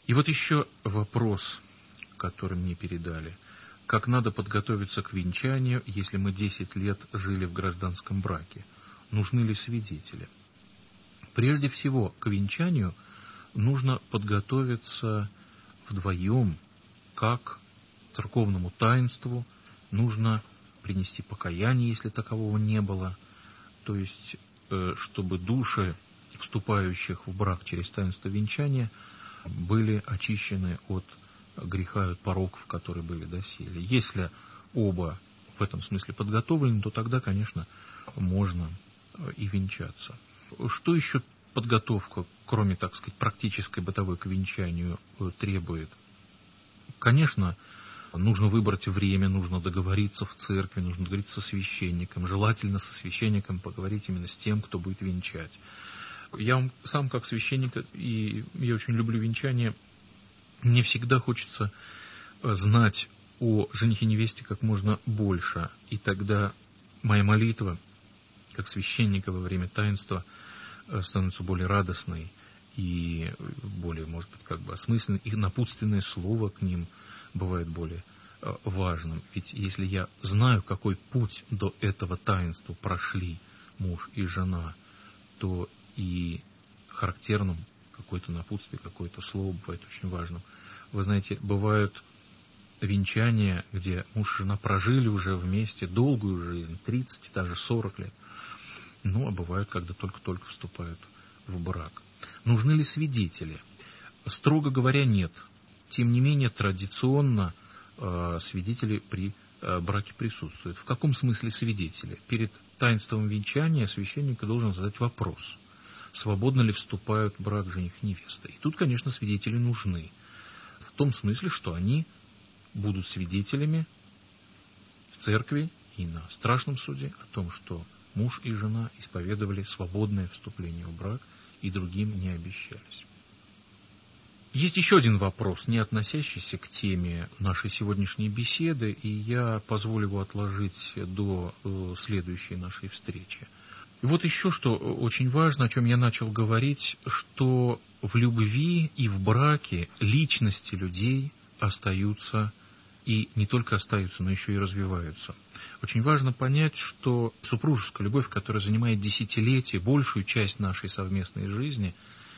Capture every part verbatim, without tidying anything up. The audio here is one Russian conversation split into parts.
И вот еще вопрос, который мне передали. Как надо подготовиться к венчанию, если мы десять лет жили в гражданском браке? Нужны ли свидетели? Прежде всего, к венчанию нужно подготовиться вдвоем, как к церковному таинству. Нужно принести покаяние, если такового не было. То есть, чтобы души вступающих в брак через таинство венчания были очищены от греха и от пороков, которые были доселе. Если оба в этом смысле подготовлены, то тогда, конечно, можно и венчаться. Что еще подготовка, кроме, так сказать, практической бытовой к венчанию, требует? Конечно, нужно выбрать время, нужно договориться в церкви, нужно договориться со священником. Желательно со священником поговорить именно с тем, кто будет венчать. Я вам сам как священник, и я очень люблю венчание, мне всегда хочется знать о женихе и невесте как можно больше. И тогда моя молитва, как священника во время таинства, становится более радостной и более, может быть, как бы осмысленной. И напутственное слово к ним бывает более важным. Ведь если я знаю, какой путь до этого таинства прошли муж и жена, то и характерным какое-то напутствие, какое-то слово бывает очень важным. Вы знаете, бывают венчания, где муж и жена прожили уже вместе долгую жизнь, тридцать, даже сорок лет. Ну, а бывают, когда только-только вступают в брак. Нужны ли свидетели? Строго говоря, нет. Тем не менее, традиционно э, свидетели при э, браке присутствуют. В каком смысле свидетели? Перед таинством венчания священник должен задать вопрос, свободно ли вступают в брак жених и невеста. И тут, конечно, свидетели нужны. В том смысле, что они будут свидетелями в церкви и на страшном суде о том, что муж и жена исповедовали свободное вступление в брак и другим не обещались. Есть еще один вопрос, не относящийся к теме нашей сегодняшней беседы, и я позволю его отложить до следующей нашей встречи. И вот еще что очень важно, о чем я начал говорить, что в любви и в браке личности людей остаются, и не только остаются, но еще и развиваются. Очень важно понять, что супружеская любовь, которая занимает десятилетия, большую часть нашей совместной жизни,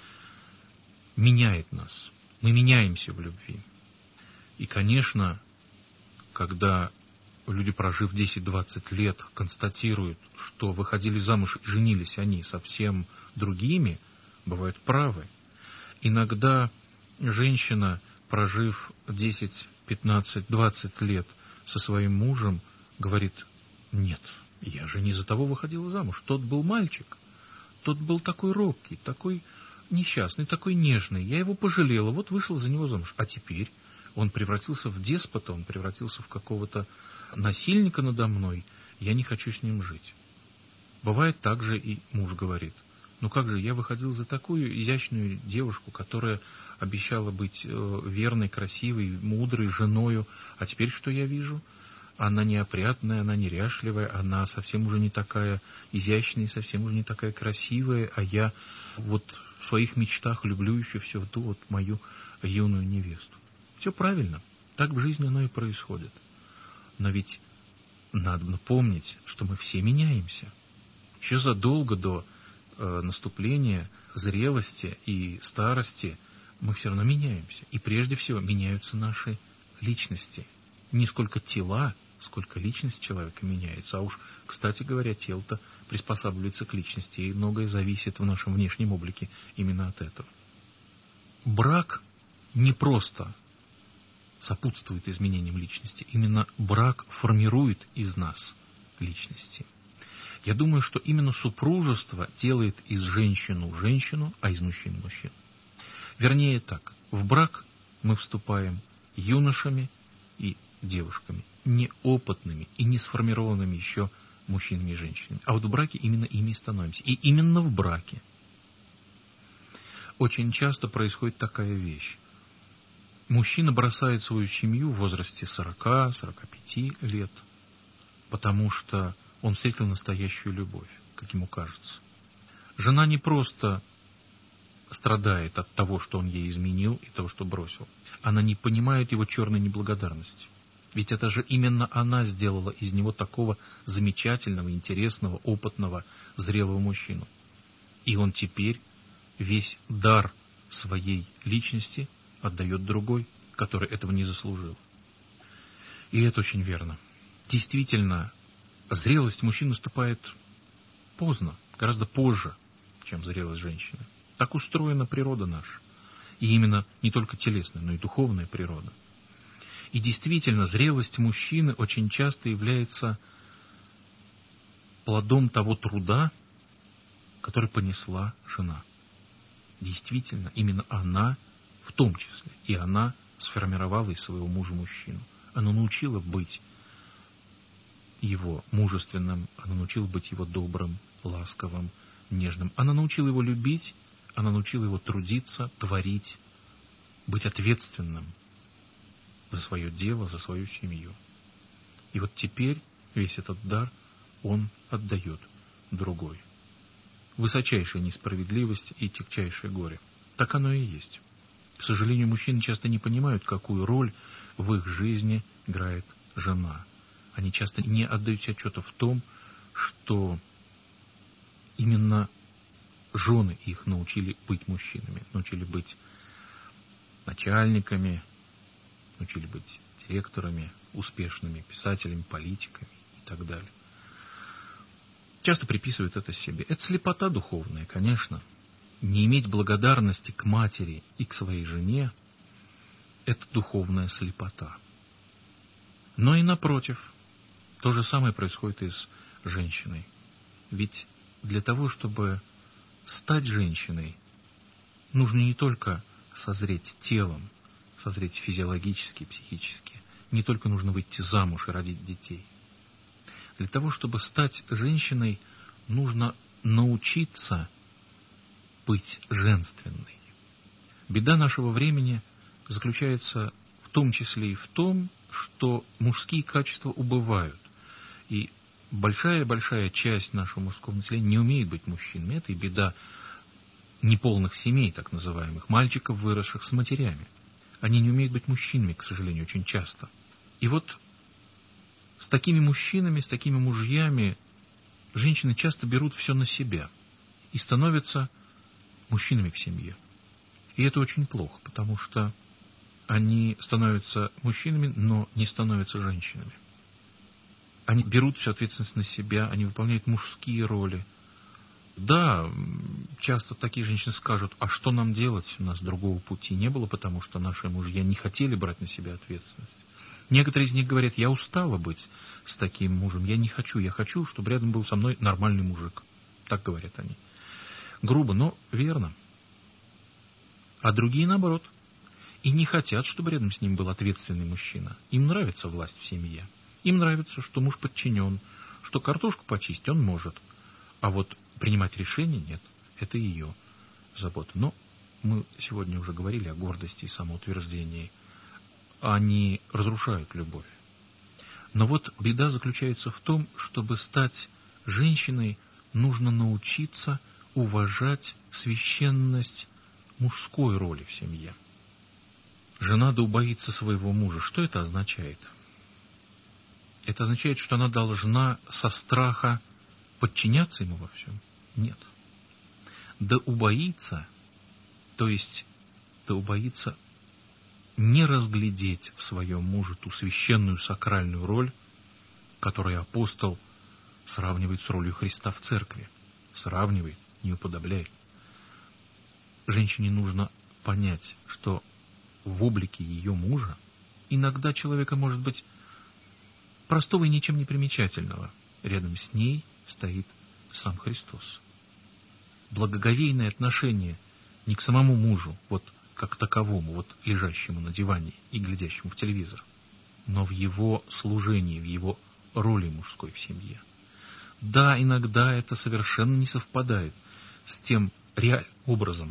меняет нас. Мы меняемся в любви. И, конечно, когда люди, прожив десять-двадцать лет, констатируют, что выходили замуж и женились они совсем другими, бывают правы. Иногда женщина, прожив десять, пятнадцать, двадцать лет со своим мужем, говорит: нет, я же не за того выходила замуж. Тот был мальчик, тот был такой робкий, такой несчастный, такой нежный. Я его пожалела, вот вышла за него замуж. А теперь он превратился в деспота, он превратился в какого-то насильника надо мной, я не хочу с ним жить. Бывает так же и муж говорит: ну как же, я выходил за такую изящную девушку, которая обещала быть верной, красивой, мудрой женою, а теперь что я вижу? Она неопрятная, она неряшливая, она совсем уже не такая изящная, совсем уже не такая красивая, а я вот в своих мечтах люблю еще все ту вот мою юную невесту. Все правильно, так в жизни оно и происходит. Но ведь надо помнить, что мы все меняемся. Еще задолго до э, наступления зрелости и старости мы все равно меняемся. И прежде всего меняются наши личности. Не сколько тела, сколько личность человека меняется. А уж, кстати говоря, тело-то приспосабливается к личности, и многое зависит в нашем внешнем облике именно от этого. Брак не просто сопутствует изменениям личности. Именно брак формирует из нас личности. Я думаю, что именно супружество делает из женщину женщину, а из мужчины мужчину. Вернее так, в брак мы вступаем юношами и девушками, неопытными и не сформированными еще мужчинами и женщинами. А вот в браке именно ими и становимся. И именно в браке очень часто происходит такая вещь. Мужчина бросает свою семью в возрасте сорока-сорока пяти лет, потому что он встретил настоящую любовь, как ему кажется. Жена не просто страдает от того, что он ей изменил и того, что бросил. Она не понимает его черной неблагодарности. Ведь это же именно она сделала из него такого замечательного, интересного, опытного, зрелого мужчину. И он теперь весь дар своей личности отдает другой, который этого не заслужил. И это очень верно. Действительно, зрелость мужчин наступает поздно, гораздо позже, чем зрелость женщины. Так устроена природа наша. И именно не только телесная, но и духовная природа. И действительно, зрелость мужчины очень часто является плодом того труда, который понесла жена. Действительно, именно она, в том числе, и она сформировала из своего мужа мужчину. Она научила быть его мужественным, она научила быть его добрым, ласковым, нежным. Она научила его любить, она научила его трудиться, творить, быть ответственным за свое дело, за свою семью. И вот теперь весь этот дар он отдает другой. Высочайшая несправедливость и тягчайшее горе. Так оно и есть. К сожалению, мужчины часто не понимают, какую роль в их жизни играет жена. Они часто не отдают себе отчета в том, что именно жены их научили быть мужчинами, научили быть начальниками, научили быть директорами, успешными писателями, политиками и так далее. Часто приписывают это себе. Это слепота духовная, конечно. Не иметь благодарности к матери и к своей жене – это духовная слепота. Но и напротив, то же самое происходит и с женщиной. Ведь для того, чтобы стать женщиной, нужно не только созреть телом, созреть физиологически, психически. Не только нужно выйти замуж и родить детей. Для того, чтобы стать женщиной, нужно научиться быть женственной. Беда нашего времени заключается в том числе и в том, что мужские качества убывают. И большая-большая часть нашего мужского населения не умеет быть мужчинами. Это и беда неполных семей, так называемых, мальчиков, выросших с матерями. Они не умеют быть мужчинами, к сожалению, очень часто. И вот с такими мужчинами, с такими мужьями женщины часто берут все на себя и становятся мужчинами в семье. И это очень плохо, потому что они становятся мужчинами, но не становятся женщинами. Они берут всю ответственность на себя, они выполняют мужские роли. Да, часто такие женщины скажут, а что нам делать? У нас другого пути не было, потому что наши мужья не хотели брать на себя ответственность. Некоторые из них говорят, я устала быть с таким мужем, я не хочу, я хочу, чтобы рядом был со мной нормальный мужик. Так говорят они. Грубо, но верно. А другие наоборот. И не хотят, чтобы рядом с ним был ответственный мужчина. Им нравится власть в семье. Им нравится, что муж подчинен, что картошку почистить он может. А вот принимать решения нет. Это ее забота. Но мы сегодня уже говорили о гордости и самоутверждении. Они разрушают любовь. Но вот беда заключается в том, чтобы стать женщиной, нужно научиться уважать священность мужской роли в семье. Жена да убоится своего мужа. Что это означает? Это означает, что она должна со страха подчиняться ему во всем? Нет. Да убоится, то есть да убоится не разглядеть в своем муже ту священную сакральную роль, которую апостол сравнивает с ролью Христа в церкви. Сравнивает, не уподобляет. Женщине нужно понять, что в облике ее мужа иногда человека может быть простого и ничем не примечательного. Рядом с ней стоит сам Христос. Благоговейное отношение не к самому мужу, вот как таковому, вот лежащему на диване и глядящему в телевизор, но в его служении, в его роли мужской в семье. Да, иногда это совершенно не совпадает с тем реальным образом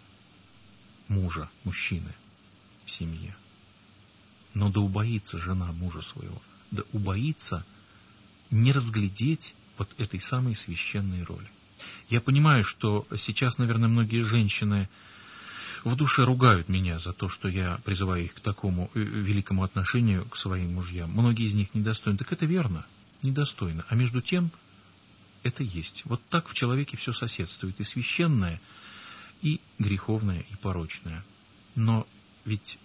мужа, мужчины в семье. Но да убоится жена мужа своего, да убоится не разглядеть вот этой самой священной роли. Я понимаю, что сейчас, наверное, многие женщины в душе ругают меня за то, что я призываю их к такому великому отношению к своим мужьям. Многие из них недостойны. Так это верно, недостойно. А между тем, это есть. Вот так в человеке все соседствует. И священное, и греховное, и порочное. Но ведь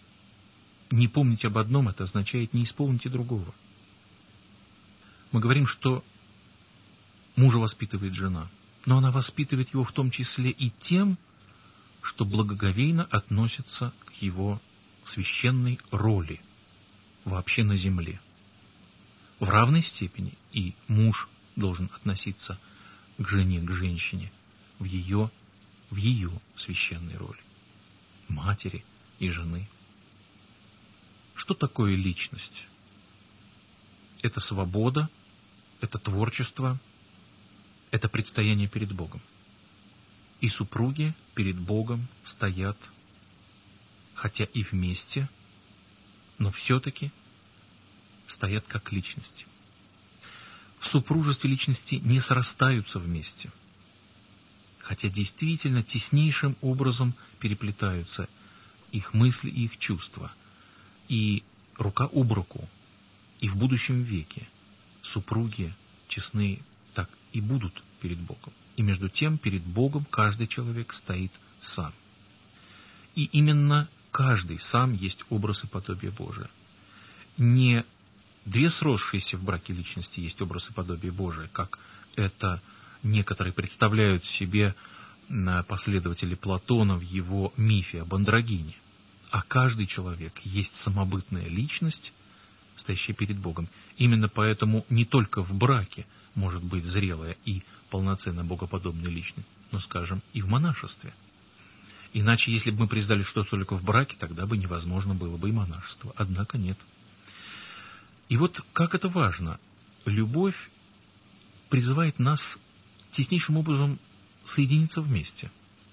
не помнить об одном, это означает не исполнить и другого. Мы говорим, что мужа воспитывает жена, но она воспитывает его в том числе и тем, что благоговейно относится к его священной роли вообще на земле. В равной степени и муж должен относиться к жене, к женщине в ее, в ее священной роли, матери и жены. Что такое личность? Это свобода, это творчество, это предстояние перед Богом. И супруги перед Богом стоят, хотя и вместе, но все-таки стоят как личности. В супружестве личности не срастаются вместе, хотя действительно теснейшим образом переплетаются их мысли и их чувства. И рука об руку, и в будущем веке супруги честны так и будут перед Богом. И между тем перед Богом каждый человек стоит сам. И именно каждый сам есть образ и подобие Божие. Не две сросшиеся в браке личности есть образ и подобие Божие, как это некоторые представляют себе последователи Платона в его мифе об андрогине. А каждый человек есть самобытная личность, стоящая перед Богом. Именно поэтому не только в браке может быть зрелая и полноценно богоподобная личность, но, скажем, и в монашестве. Иначе, если бы мы признали, что только в браке, тогда бы невозможно было бы и монашество. Однако нет. И вот как это важно. Любовь призывает нас теснейшим образом соединиться вместе.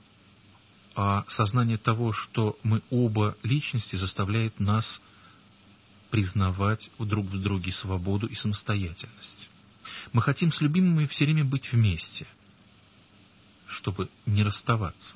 А сознание того, что мы оба личности, заставляет нас признавать друг в друге свободу и самостоятельность. Мы хотим с любимыми все время быть вместе, чтобы не расставаться.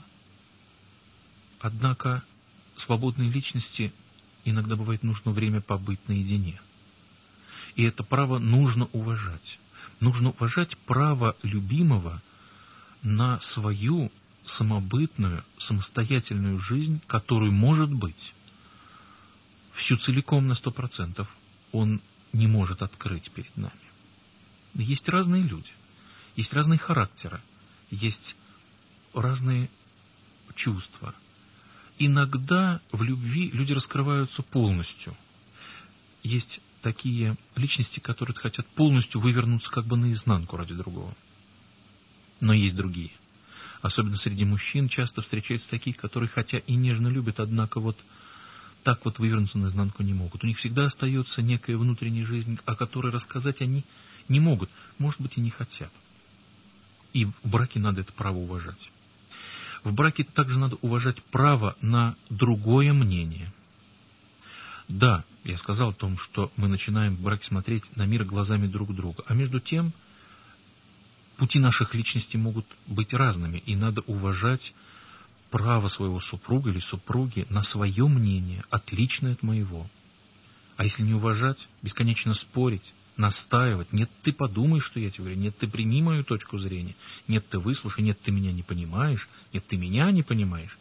Однако свободной личности иногда бывает нужно время побыть наедине. И это право нужно уважать. Нужно уважать право любимого на свою самобытную, самостоятельную жизнь, которую, может быть, всю целиком на сто процентов он не может открыть перед нами. Есть разные люди, есть разные характеры, есть разные чувства. Иногда в любви люди раскрываются полностью. Есть такие личности, которые хотят полностью вывернуться как бы наизнанку ради другого. Но есть другие. Особенно среди мужчин часто встречаются такие, которые хотя и нежно любят, однако вот так вот вывернуться наизнанку не могут. У них всегда остается некая внутренняя жизнь, о которой рассказать они не могут, может быть, и не хотят. И в браке надо это право уважать. В браке также надо уважать право на другое мнение. Да, я сказал о том, что мы начинаем в браке смотреть на мир глазами друг друга, а между тем пути наших личностей могут быть разными, и надо уважать право своего супруга или супруги на свое мнение, отличное от моего. А если не уважать, бесконечно спорить, настаивать, нет, ты подумай, что я тебе говорю, нет, ты прими мою точку зрения, нет, ты выслушай, нет, ты меня не понимаешь, нет, ты меня не понимаешь.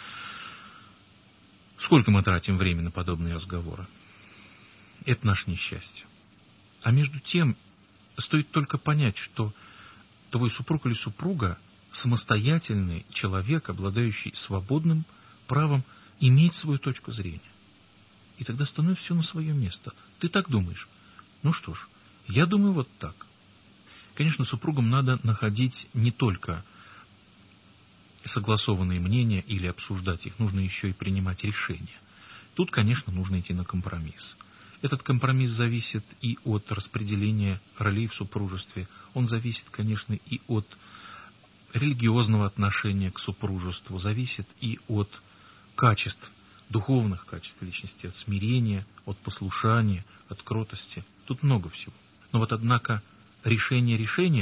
Сколько мы тратим время на подобные разговоры? Это наше несчастье. А между тем, стоит только понять, что твой супруг или супруга самостоятельный человек, обладающий свободным правом иметь свою точку зрения. И тогда становится все на свое место. Ты так думаешь? Ну что ж, я думаю вот так. Конечно, супругам надо находить не только согласованные мнения или обсуждать их, нужно еще и принимать решения. Тут, конечно, нужно идти на компромисс. Этот компромисс зависит и от распределения ролей в супружестве. Он зависит, конечно, и от религиозного отношения к супружеству, зависит и от качеств, духовных качеств личности, от смирения, от послушания, от кротости. Тут много всего. Но вот, однако, решение решением,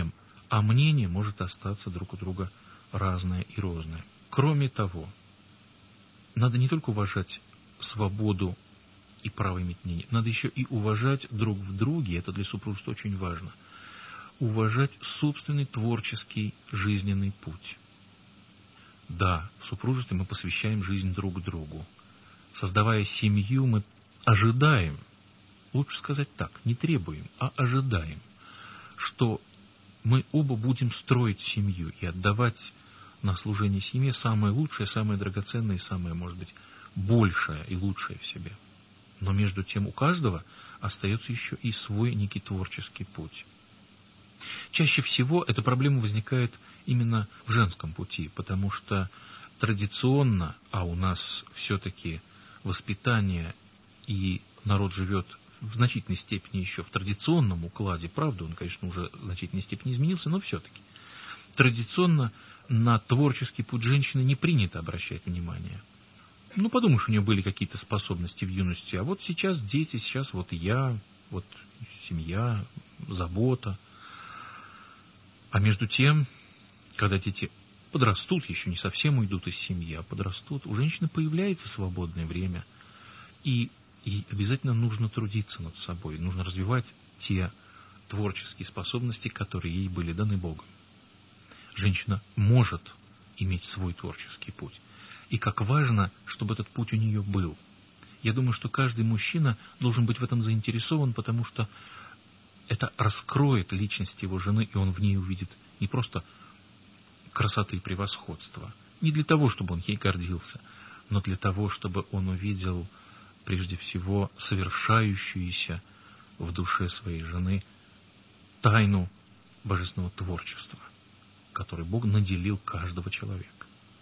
а мнение может остаться друг у друга разное и розное. Кроме того, надо не только уважать свободу и право иметь мнение, надо еще и уважать друг в друге, это для супружества очень важно, уважать собственный творческий жизненный путь. Да, в супружестве мы посвящаем жизнь друг другу. Создавая семью, мы ожидаем, лучше сказать так, не требуем, а ожидаем, что мы оба будем строить семью и отдавать на служение семье самое лучшее, самое драгоценное и самое, может быть, большее и лучшее в себе. Но между тем у каждого остается еще и свой некий творческий путь. Чаще всего эта проблема возникает именно в женском пути, потому что традиционно, а у нас все-таки воспитание и народ живет в значительной степени еще в традиционном укладе, правда, он, конечно, уже в значительной степени изменился, но все-таки. Традиционно на творческий путь женщины не принято обращать внимание. Ну, подумаешь, у нее были какие-то способности в юности, а вот сейчас дети, сейчас вот я, вот семья, забота. А между тем, когда дети подрастут, еще не совсем уйдут из семьи, а подрастут, у женщины появляется свободное время, и ей обязательно нужно трудиться над собой, нужно развивать те творческие способности, которые ей были даны Богом. Женщина может иметь свой творческий путь. И как важно, чтобы этот путь у нее был. Я думаю, что каждый мужчина должен быть в этом заинтересован, потому что это раскроет личность его жены, и он в ней увидит не просто красоты и превосходство, не для того, чтобы он ей гордился, но для того, чтобы он увидел прежде всего совершающуюся в душе своей жены тайну божественного творчества, которой Бог наделил каждого человека.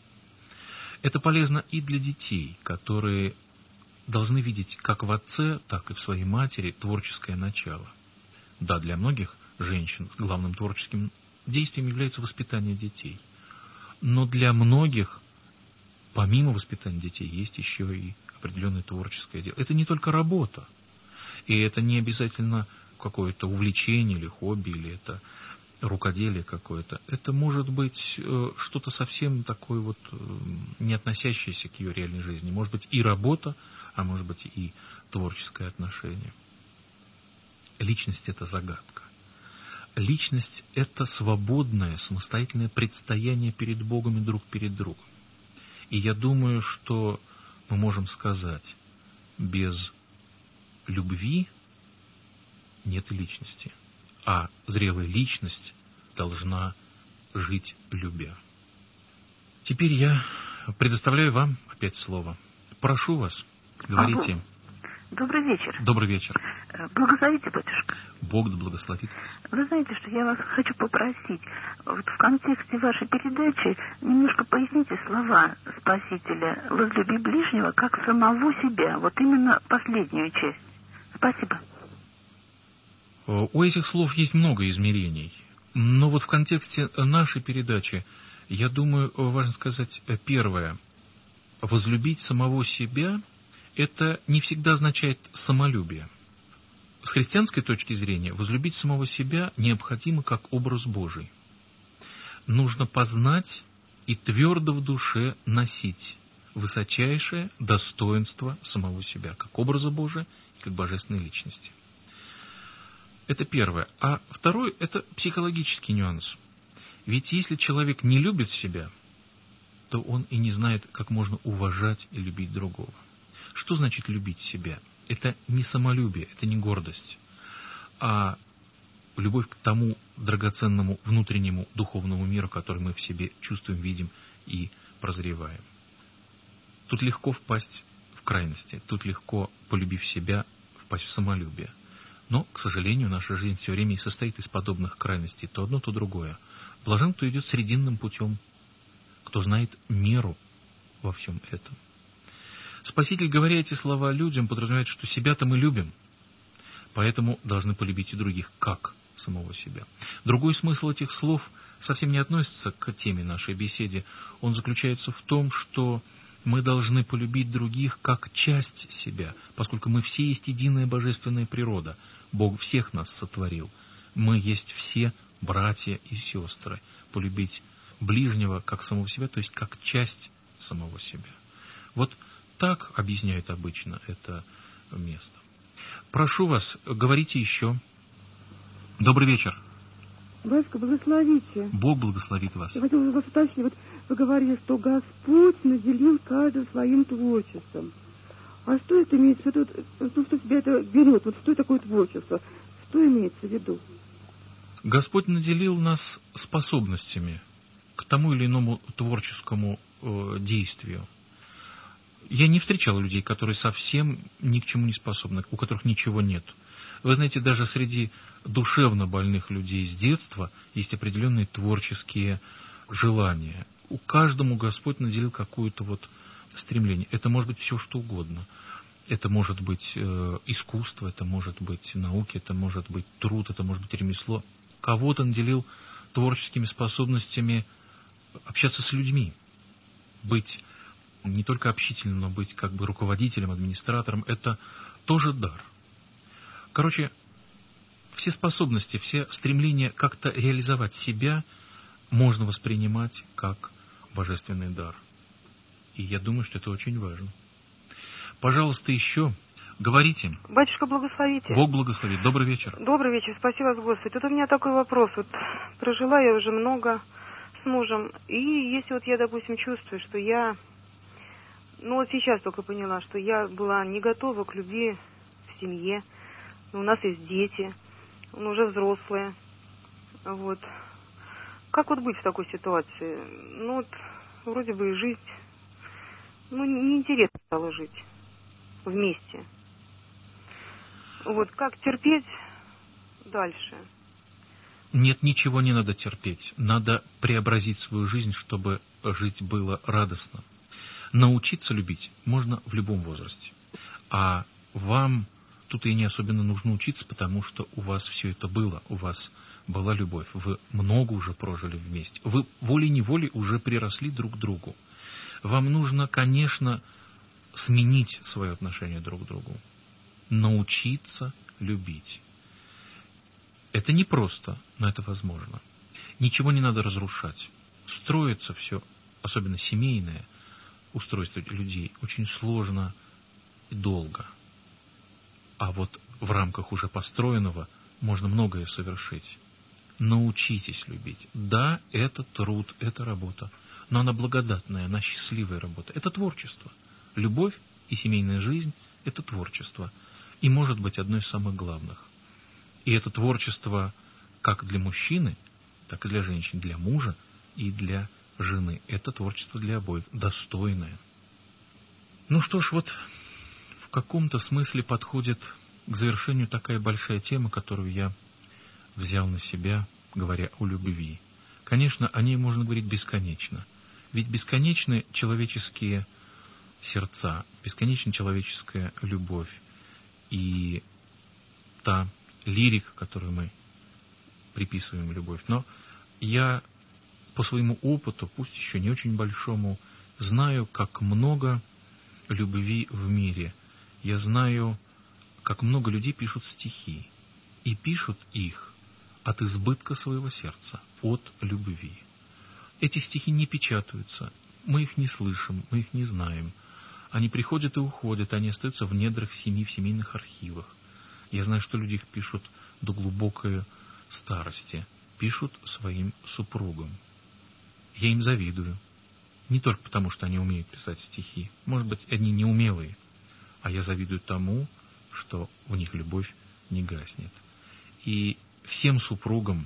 Это полезно и для детей, которые должны видеть как в отце, так и в своей матери творческое начало. Да, для многих женщин главным творческим действием является воспитание детей. Но для многих, помимо воспитания детей, есть еще и определенное творческое дело. Это не только работа. И это не обязательно какое-то увлечение или хобби, или это рукоделие какое-то. Это может быть э, что-то совсем такое вот э, не относящееся к ее реальной жизни. Может быть и работа, а может быть и творческое отношение. Личность – это загадка. Личность – это свободное, самостоятельное предстояние перед Богом и друг перед другом. И я думаю, что мы можем сказать, без любви нет личности. А зрелая личность должна жить любя. Теперь я предоставляю вам опять слово. Прошу вас, говорите. Добрый вечер. Добрый вечер. Благословите, батюшка. Бог да благословит вас. Вы знаете, что я вас хочу попросить. Вот в контексте вашей передачи немножко поясните слова Спасителя «Возлюби ближнего, как самого себя». Вот именно последнюю часть. Спасибо. У этих слов есть много измерений. Но вот в контексте нашей передачи, я думаю, важно сказать первое. Возлюбить самого себя – это не всегда означает самолюбие. С христианской точки зрения, возлюбить самого себя необходимо как образ Божий. Нужно познать и твердо в душе носить высочайшее достоинство самого себя, как образа Божия и как божественной личности. Это первое. А второе – это психологический нюанс. Ведь если человек не любит себя, то он и не знает, как можно уважать и любить другого. Что значит любить себя? Это не самолюбие, это не гордость, а любовь к тому драгоценному внутреннему духовному миру, который мы в себе чувствуем, видим и прозреваем. Тут легко впасть в крайности, тут легко, полюбив себя, впасть в самолюбие. Но, к сожалению, наша жизнь все время и состоит из подобных крайностей, то одно, то другое. Блажен, кто идет срединным путем, кто знает меру во всем этом. Спаситель, говоря эти слова людям, подразумевает, что себя-то мы любим, поэтому должны полюбить и других, как самого себя. Другой смысл этих слов совсем не относится к теме нашей беседы. Он заключается в том, что мы должны полюбить других как часть себя, поскольку мы все есть единая божественная природа. Бог всех нас сотворил. Мы есть все братья и сестры, полюбить ближнего как самого себя, то есть как часть самого себя. Вот так объясняют обычно это место. Прошу вас, говорите еще. Добрый вечер. Батюшка, благословите. Бог благословит вас. Я хотела вас уточнить. Вот вы говорили, что Господь наделил каждого своим творчеством. А что это имеется в виду? Ну, что себя это берет? Вот что такое творчество? Что имеется в виду? Господь наделил нас способностями к тому или иному творческому э, действию. Я не встречал людей, которые совсем ни к чему не способны, у которых ничего нет. Вы знаете, даже среди душевно больных людей с детства есть определенные творческие желания. У каждому Господь наделил какое-то вот стремление. Это может быть все, что угодно. Это может быть э, искусство, это может быть науки, это может быть труд, это может быть ремесло. Кого-то наделил творческими способностями общаться с людьми, быть не только общительным, но быть как бы руководителем, администратором. Это тоже дар. Короче, все способности, все стремления как-то реализовать себя можно воспринимать как божественный дар. И я думаю, что это очень важно. Пожалуйста, еще говорите. Батюшка, благословите. Бог благословит. Добрый вечер. Добрый вечер. Спасибо вас, Господи. Тут у меня такой вопрос. Вот прожила я уже много с мужем. И если вот я, допустим, чувствую, что я... Ну вот сейчас только поняла, что я была не готова к любви в семье. У нас есть дети. Он уже взрослые. Вот. Как вот быть в такой ситуации? Ну вот, вроде бы и жить... Ну, неинтересно стало жить вместе. Вот как терпеть дальше? Нет, ничего не надо терпеть. Надо преобразить свою жизнь, чтобы жить было радостно. Научиться любить можно в любом возрасте. А вам тут и не особенно нужно учиться, потому что у вас все это было. У вас была любовь. Вы много уже прожили вместе. Вы волей-неволей уже приросли друг к другу. Вам нужно, конечно, сменить свое отношение друг к другу. Научиться любить. Это непросто, но это возможно. Ничего не надо разрушать. Строится все, особенно семейное устройство людей, очень сложно и долго. А вот в рамках уже построенного можно многое совершить. Научитесь любить. Да, это труд, это работа. Но она благодатная, она счастливая работа. Это творчество. Любовь и семейная жизнь – это творчество. И может быть одно из самых главных. И это творчество как для мужчины, так и для женщин, для мужа и для жены. Это творчество для обоих, достойное. Ну что ж, вот в каком-то смысле подходит к завершению такая большая тема, которую я взял на себя, говоря о любви. Конечно, о ней можно говорить бесконечно. Ведь бесконечны человеческие сердца, бесконечна человеческая любовь. И та лирика, которую мы приписываем любовь. Но я по своему опыту, пусть еще не очень большому, знаю, как много любви в мире. Я знаю, как много людей пишут стихи. И пишут их от избытка своего сердца, от любви. Эти стихи не печатаются, мы их не слышим, мы их не знаем. Они приходят и уходят, они остаются в недрах семьи, в семейных архивах. Я знаю, что люди их пишут до глубокой старости, пишут своим супругам. Я им завидую. Не только потому, что они умеют писать стихи. Может быть, они неумелые. А я завидую тому, что в них любовь не гаснет. И всем супругам,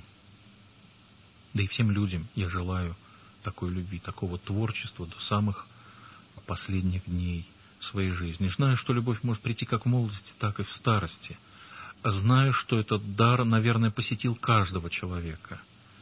да и всем людям я желаю такой любви, такого творчества до самых последних дней своей жизни. Знаю, что любовь может прийти как в молодости, так и в старости. Знаю, что этот дар, наверное, посетил каждого человека.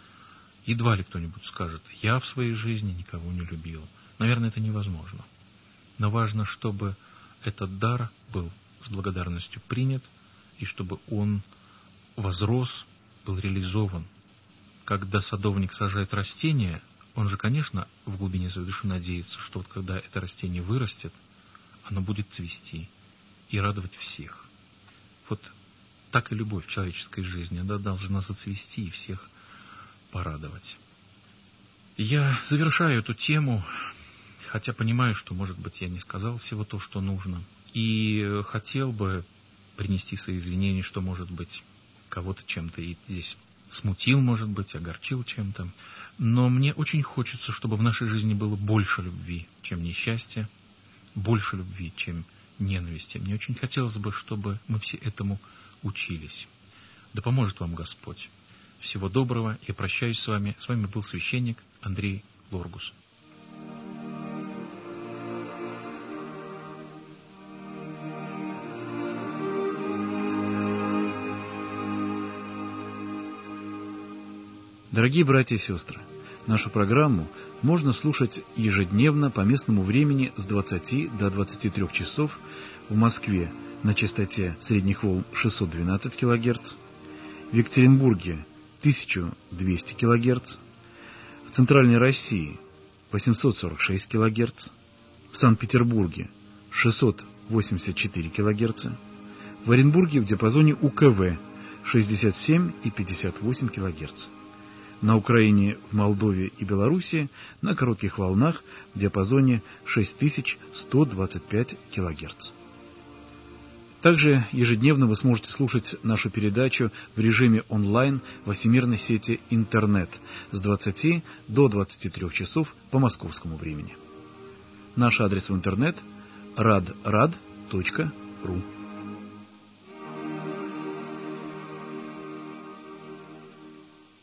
Едва ли кто-нибудь скажет: я в своей жизни никого не любил. Наверное, это невозможно. Но важно, чтобы этот дар был с благодарностью принят, и чтобы он возрос, был реализован. Когда садовник сажает растение, он же, конечно, в глубине своей души надеется, что вот когда это растение вырастет, оно будет цвести и радовать всех. Вот так и любовь в человеческой жизни, она должна зацвести и всех порадовать. Я завершаю эту тему, хотя понимаю, что, может быть, я не сказал всего то, что нужно, и хотел бы принести свои извинения, что, может быть, кого-то чем-то и здесь смутил, может быть, огорчил чем-то. Но мне очень хочется, чтобы в нашей жизни было больше любви, чем несчастья, больше любви, чем ненависти. Мне очень хотелось бы, чтобы мы все этому учились. Да поможет вам Господь. Всего доброго. Я прощаюсь с вами. С вами был священник Андрей Лоргус. Дорогие братья и сестры, нашу программу можно слушать ежедневно по местному времени с двадцати до двадцати трёх часов в Москве на частоте средних волн шестьсот двенадцать килогерц, в Екатеринбурге тысяча двести килогерц, в Центральной России восемьсот сорок шесть килогерц, в Санкт-Петербурге шестьсот восемьдесят четыре килогерца, в Оренбурге в диапазоне У Ка В шестьдесят семь и пятьдесят восемь килогерц. На Украине, в Молдове и Белоруссии на коротких волнах в диапазоне шесть тысяч сто двадцать пять килогерц. Также ежедневно вы сможете слушать нашу передачу в режиме онлайн во всемирной сети интернет с двадцати до двадцати трёх часов по московскому времени. Наш адрес в интернет – рад рад точка ру.